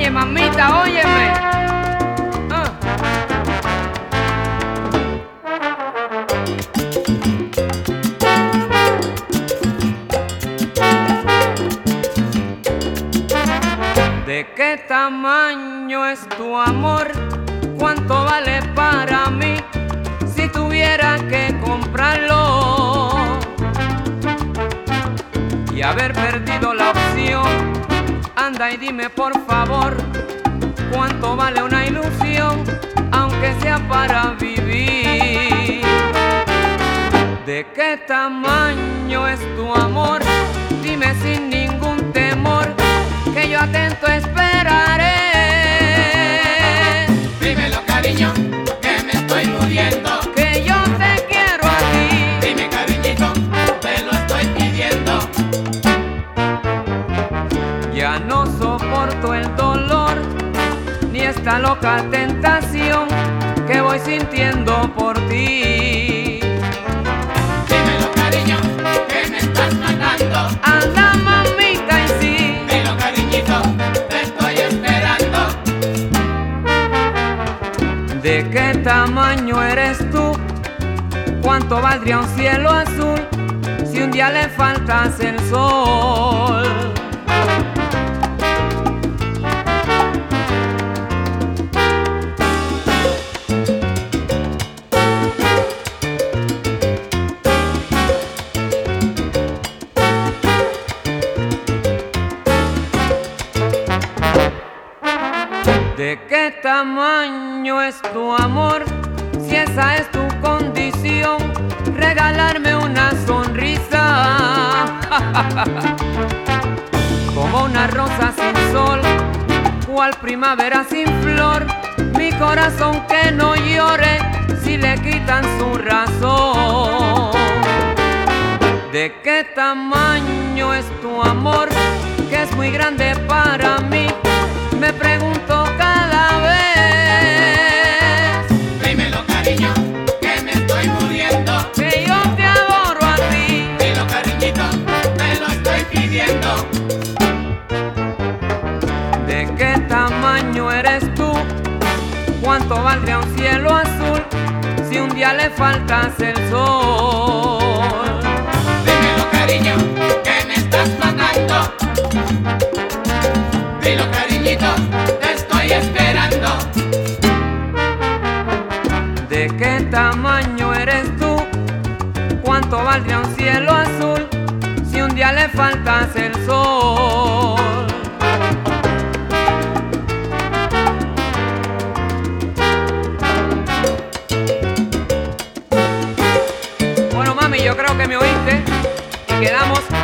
Oye, mamita, óyeme. ¿De qué tamaño es tu amor? ¿Cuánto vale para mí si tuviera que comprarlo? Y haber perdido la opción, anda y dime por favor, ¿cuánto vale una ilusión, aunque sea para vivir? ¿De qué tamaño es tu amor? Dime sin ningún temor, que yo atento esperaré. Dímelo, cariño, que me estoy muriendo. Que yo te quiero a ti. Dime, cariñito, te lo estoy pidiendo. Ya no soporto el dolor, ni esta loca tentación que voy sintiendo por ti. Dímelo, cariño, que me estás matando. Anda, mamita, y sí. Dilo, cariñito, te estoy esperando. ¿De qué tamaño eres tú? ¿Cuánto valdría un cielo azul si un día le faltas el sol? ¿De qué tamaño es tu amor? Si esa es tu condición, regalarme una sonrisa. Como una rosa sin sol, cual primavera sin flor, mi corazón que no llore si le quitan su razón. ¿De qué tamaño es tu amor? Que es muy grande para mí, me pregunto cada vez. Dímelo, cariño, que me estoy muriendo. Que yo te adoro a ti. Dilo, cariñito, te lo estoy pidiendo. ¿De qué tamaño eres tú? ¿Cuánto valdría un cielo azul si un día le faltas el sol? Dímelo, cariño, que me estás matando. Dilo, cariñito, te estoy esperando. ¿De qué tamaño eres tú? ¿Cuánto valdría un cielo azul si un día le faltas el sol? Bueno, mami, yo creo que me oíste y quedamos